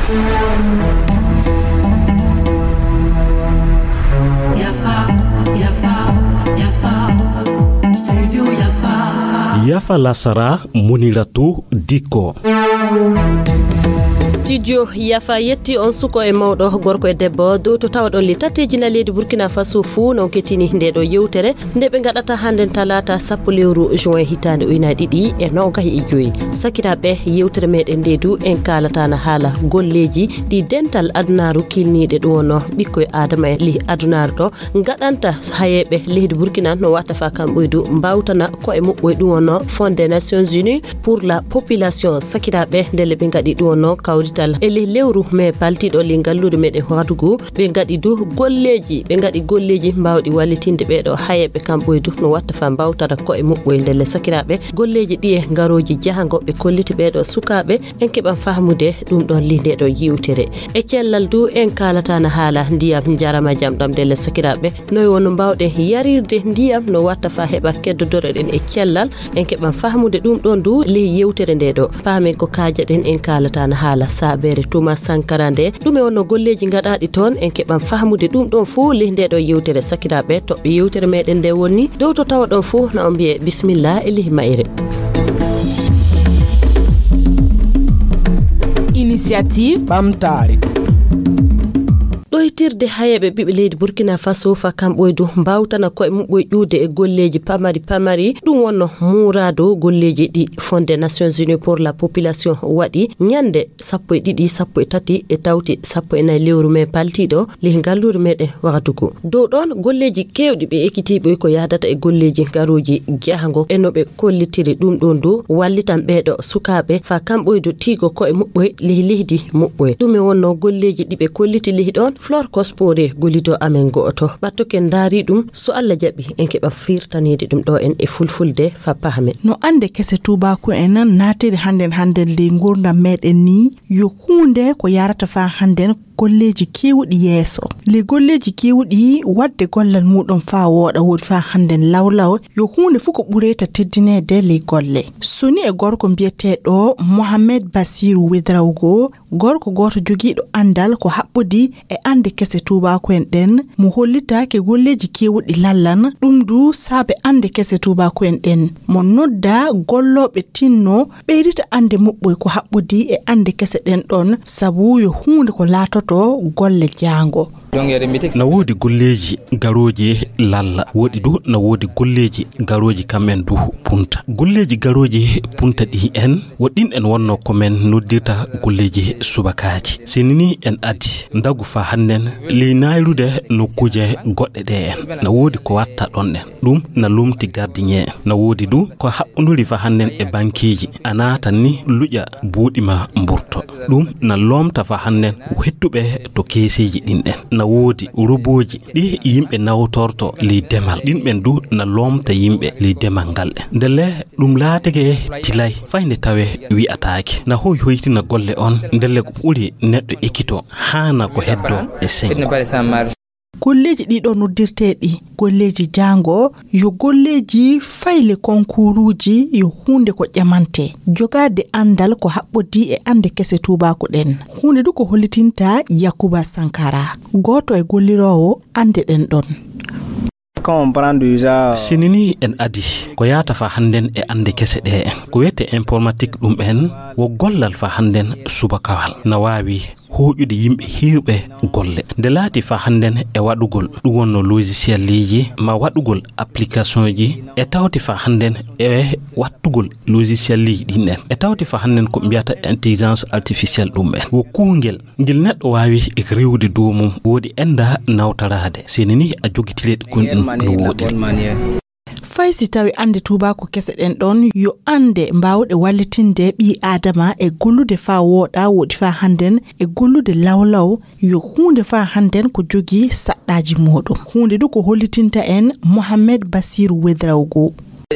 Yafa Lasara Muniratu Diko. Studio Yafa yetti on suko e mawdo gorko e debbo do to tawdon li tateji na ledi Burkina Faso fu non ketini nde do yewtere nde be gadata handen talata 10 lewru juin hitande uynadi e nogahi e joyi sakirabe yewtere meden dedu en kalata na hala golleji di dental adunaru kilnide do no bikkoy adama li adunaru to gadanta hayebe ledi Burkina no wata fa kamboydu mbawtana ko e mubboy dum no Fond des Nations Unies pour la population sakirabe ndele be gadi do no kawrital eli lewru me paltido li gallude meden wadugo be gadi du golleji be gadi golleji mbawdi walitinde be do hayebe kamboydu no watta fa mbawtata ko e mubboy ndele sakirabe golleji di e garoji jahango be kolliti be do sukabe en keban fahmude dum don linde do yiwtere e cellal du en kalata na hala ndiyam jarama jamdam dele sakirabe noy wonu mbawde yarirde ndiyam no watta fa heba keddodore den e cellal en keban fahmude dum don du li yewtere nde do paamen ko kaaja den en kalata na hala sabere Thomas Sankara nde dum e wonno golleji gadadi ton en keban fahmude dum don fu li nde do yewtere sakirabe to be yewtere meden de wonni dow to tawa don fu na on biye bismillah elihi maire. Initiative Bamtari. Doitirde hayebe bibe leydi Burkina Faso fa kamboydu mbawtana ko e mubboy juude e golleji pamari dum wonno murado golleji di Fond des Nations Unies pour la population wadi nyande 12 e tawti 14 lewru me paltido li gallure mede waqtugo do don golleji kewdi be ekitibe ko yadata e golleji garoji jahango e no be kollitiri dum don do wallitan beedo sukabe fa kamboydu tigo ko e mubboy lihdi mubboy dum e wonno golleji dibe kolliti lihdon Flor Kospore golito amen goto batto ken dari dum so alla jabi en keba firtanede dum do en e fulfulde fa pahame no ande kese tuba ko enan natiri handen le ngurna meden ni yo hunde ko yarata fa handen golleji kewudi yeso le golleji kewudi wadde gollal mudon fa woda wod fa handen lawlaw yo hunde fuko bureta teddine de le golle soni e gorko biete do Mohamed Basiru Wedrawgo gorko goto jogido andal ko habbudi e ande kese tuba ko en den mo hollita ke golleji kewudi lallan dum du sabe ande kese tuba ko en den mo nodda gollobe tinno beyrita ande mubboy ko habbudi e ande kese den don sabu yo hunde ko lato to golle jango na wodi golleji garoje lalla wodi du na wodi golleji garoji kamen du punta golleji garoji punta di en wodin en wonno ko men noddirta golleji subakaaji sinini en adi ndagu fa hannen li nayrude no kuje godde de en na wodi ko watta don den dum na lumti gardien na wodi du ko habbunduri fa hannen e bankiji anata ni luja budima mburto dum na lomta fa hannen hettube to keseji din den na wodi roboji di yimbe nawtorto li demal din ben du na lomta yimbe li demal gal ndele dum laatege tilay fayne tawe wi ataake na hoytina golle on ndele ko buri neddo ekito hana ko heddo e sen golleji dido noddirteedi golleji jango yo golleji fayle konkuruji yo hunde ko jamante jogade andal ko habbodi e ande kese tuba ko den hunde du ko holitinta Yakuba Sankara goto e gollirowo ande den don sinini en adi ko yata fa handen e ande kese de en ko wete informatique dum en wo gollal fa handen subakawal na wawi hojude yimbe heewbe golle de laati fa handen e wadugol dum wonno logiciel leji ma wadugol application ji e tawti fa handen e wattugol logiciel leji din en e tawti fa handen ko biata intelligence artificielle dum en wo kungel ngil neddo wawi e rewde do mum wodi enda nawtarade senini a jogitile ko dum wodi faisi tawi ande tuba ko kese den don yo ande mbawde wallitinde bi adama e gollude fa woda wodi fa handen e gollude lawlaw yo hunde fa handen ko jogi saddaji modum hunde du ko hollitinta en Mohamed Basiru Wedrawgo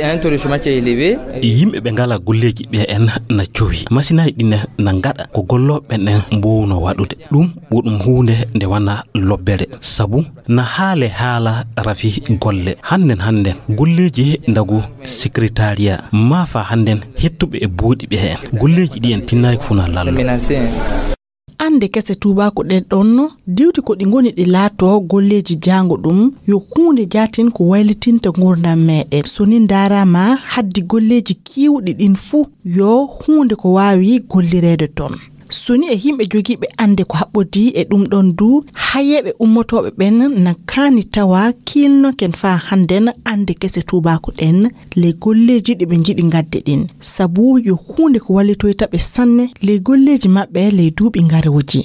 yimbe be ngala golleji be en na ciowi masina dina na ngada ko gollo ben mbowno wadude dum wodum hunde nde wana lobbere sabu na hala rafi golle hannen golleji ndagu secretariat ma fa hannen hettube e boodi be en golleji di en tinay funa lallo ande kese tubako ɗen ɗon diwti ko ɗi ngoni ɗi laato golleji jango ɗum yo hunde jatin ko waylitinta gurdam meɗen so ni darama haddi golleji kiwɗi ɗin fuu yo hunde ko wawi gollirede ton soni e himɓe jogiiɓe ande ko haɓɓodi e ɗum ɗon du hayeɓe ummotoɓe ɓen na kani tawa kilnoken fa hannden ande kese tubako ɗen le golleji ɗi ɓe jiɗi gadde ɗin sabu yo hunde ko wallitoyta ɓe sanne le golleji maɓɓe le duuɓi ngaroji.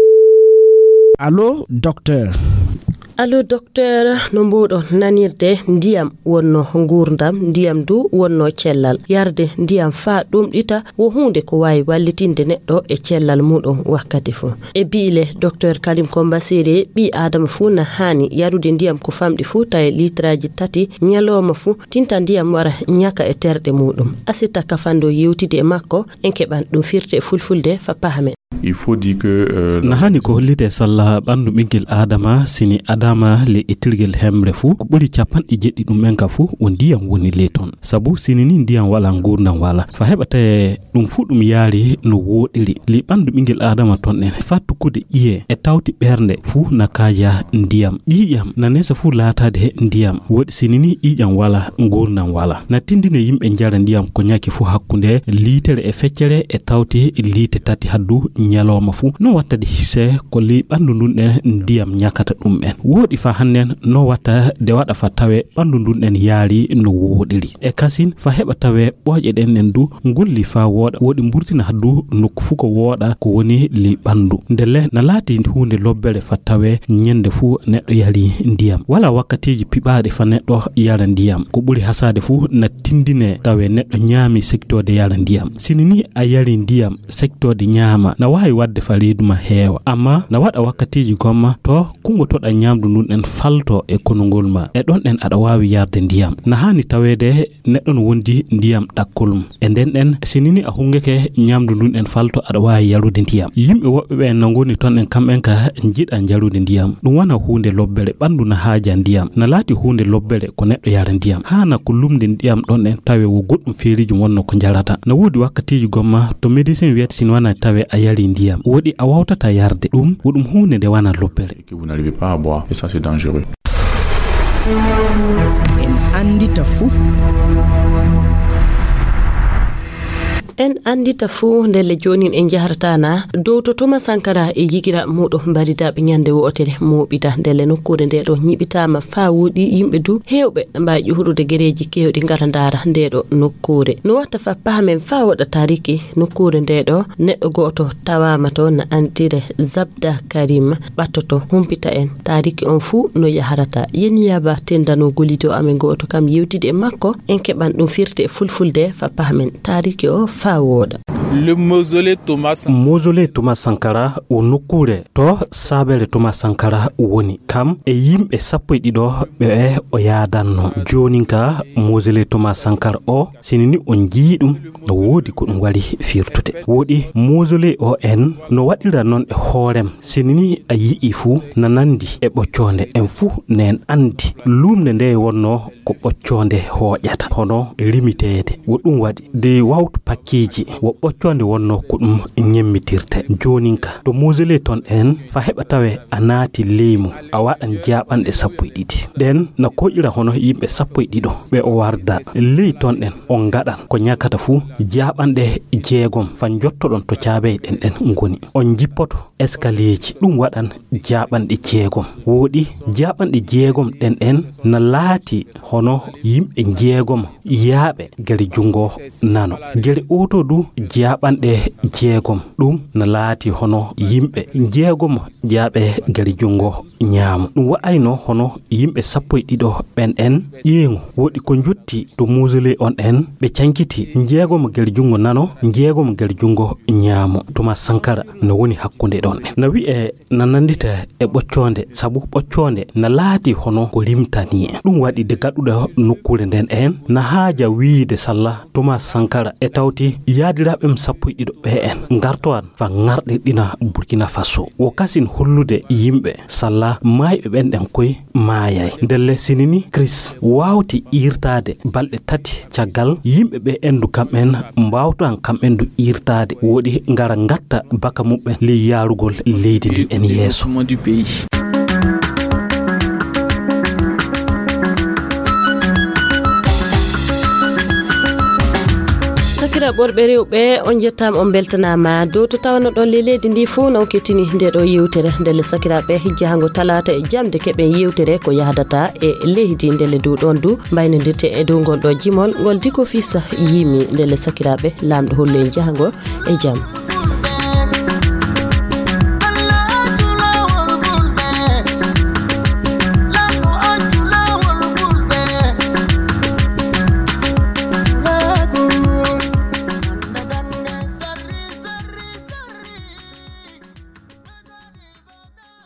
Allo docteur. Allo docteur, no mbuɗon nanirde ndiyam wonno gurdam ndiyam du wonno cellal yarde ndiyam fa ɗumɗita wo hunde ko wawi wallitinde neɗɗo e cellal muɗum wakkati fu e biile docteur Kalim Komba Séré ɓi adama fu na hani yarude ndiyam ko famɗi fu tawi litraji 3 ñalowma fu tinta ndiyam wara ñaka e terɗe muɗum asita kafando yewtide e makko en keɓan ɗum firte e fulfulde fa pahame. Il faut dire que nahani ko hollite salla bandu ɓinguel adama sini adama le etirgel hemre fu ko ɓuri capanɗe jeɗɗi ɗum men ka fu o ndiyam woni le ton sabu sini ni ndiyam wala gurdam wala fa heɓata ɗum fu ɗum yaari no woɗiri li bandu ɓinguel adama ton en fa tukkude ƴiye e tawti ɓernde fu na kaja ndiyam ƴiƴam na nesa fu laatade ndiyam woɗi sini ni ƴiƴam wala gurdam wala na tindine yimɓe jara ndiyam ko ñaki fu hakkunde litere e feccere e tawti liite 3 haddu ñalawma fu no watta de hisse ko li bandu ndun en ndiyam ñakata ɗum en wodi fa hannen no watta de wada fa tawe bandu ndun en yaari no wodiri e kasin fa heba tawe boje den en du ngulli fa woda wodi mburtina haddu nokku fu ko woda ko woni li bandu ndele na lati hunde lobbere fa tawe nyende fu neddo yali ndiyam wala wakkatiji pibaade fa neddo yala ndiyam ko buri hasade fu na tindine tawe neddo nyaami secteur de yala ndiyam sinini a yali ndiyam secteur de nyaama na wawi wadde fariduma heewa amma na wada wakkatiji gomma to kungo toda nyamdu nun en falto e konongol ma e don en ada wawi yarde ndiyam na hani tawede neddon wondi ndiyam dakkulum e den en sinini a hungeke nyamdu nun en falto ada wawi yarude ndiyam yimbe wobbe be en ngoni ton en kamben ka jida jarude ndiyam dum wana hunde lobbere bandu na haaja ndiyam na lati hunde lobbere ko neddo yara ndiyam hana ko lumde ndiyam don en tawe wo goddum feriji wonno ko jarata na wodi wakkatiji gomma to medicine wiat sin wana tawe a yali ndiyam wodi a wawtata yarde dum wodum hunde de wana lobbere que vous n'arrivez pas à boire et ça c'est dangereux. En andita fu en andita fu ndelle jonin en jahartana dow to Thomas Sankara e yigira muɗo mbaridaɓe nyande wotere moɓida ndelle nokkure nde ɗo ñibitama fa wodi yimɓe du hewɓe mbawi ƴuhurude gereji kewɗi ngara ndara ndeɗo nokkure no watta fa pahamen fa waɗa tariki nokkure ndeɗo neɗɗo goto tawama to na antire Zabda Karim ɓattoto humpita en tariki on fu no yaharata yeniyaba tendano golito amen goto kam yewtide e makko en keɓan ɗum firte e fulfulde fa pahamen tariki o fa woda. Le mausolée Thomas Sankara o nokkure to sabere Thomas Sankara woni kam e yimɓe sappo e ɗiɗo ɓe o yadanno joninka mausolée Thomas Sankara o sinini on jiiɗum no wodi ko ɗum wari firtude wodi mausolée o en no waɗira non e hoorem sinini a yii fu na nandi e ɓocconde en fu nen andi lumde nde wonno ko ɓocconde hoƴata hono limitede woɗum waɗi de wawtu pakkeji wo ɓocconde wonno ko ɗum ñemmitirte joninka to mausolée ton en fa heɓa tawe a naati leymu a waɗan jaɓanɗe 12 ɗen na koƴira hono yimɓe 12 ɓe o warda ley ton en on gaɗan ko ñakata fu jaɓanɗe 6 fa jottoɗon to caabe ɗen ɗen ngoni on jippoto escalier ji ɗum waɗan jaɓanɗe 6 woodi jaɓanɗe 6 ɗen en na laati hono yimɓe 6 yaaɓe gere jungo nano gere oto du jaɓanɗe 6 ɗum na laati hono yimɓe 6 jaaɓe gere jungo ñaamu ɗum wa'ayno hono yimɓe 12 ɓen en ƴeeŋu woɗi ko jotti to mausolée on en ɓe cankiti 6 gere jungo nano 6 gere jungo ñaamu Thomas Sankara no woni hakkunde ɗon en na wi'e na nandita e ɓocconde sabu ɓocconde na laati hono ko limtani en ɗum waɗi de gaɗuɗo nokkure nden en na haaja wiide salla Thomas Sankara e tawti yaadiraɓem sappoyɗiɗo ɓe en garto an fa ngarɗirɗina Burkina Faso wo kasin hollude yimɓe salla mayɓe ɓen ɗen koye maayay ndelle sinini Chris wawti irtade balɗe 3 caggal yimɓe ɓe endu kamɓen mbawto an kamɓen du irtade woɗi ngara gatta baka muɓɓen li yarugol leydi ndi en yeeso. sakira ɓorɓe rewɓe on jettama on beltanama dow to tawano ɗon leydi ndi fuu non kettini nde ɗo yewtere ndele sakiraɓe hijjahango talata e jamde keɓen yewtere ko yahdata e leydi ndele dow ɗon du mbaynodirte e dow ngol ɗo jimol ngol Diko Fils yimi ndele sakiraɓe lamɗo hollo en jahango e jaam.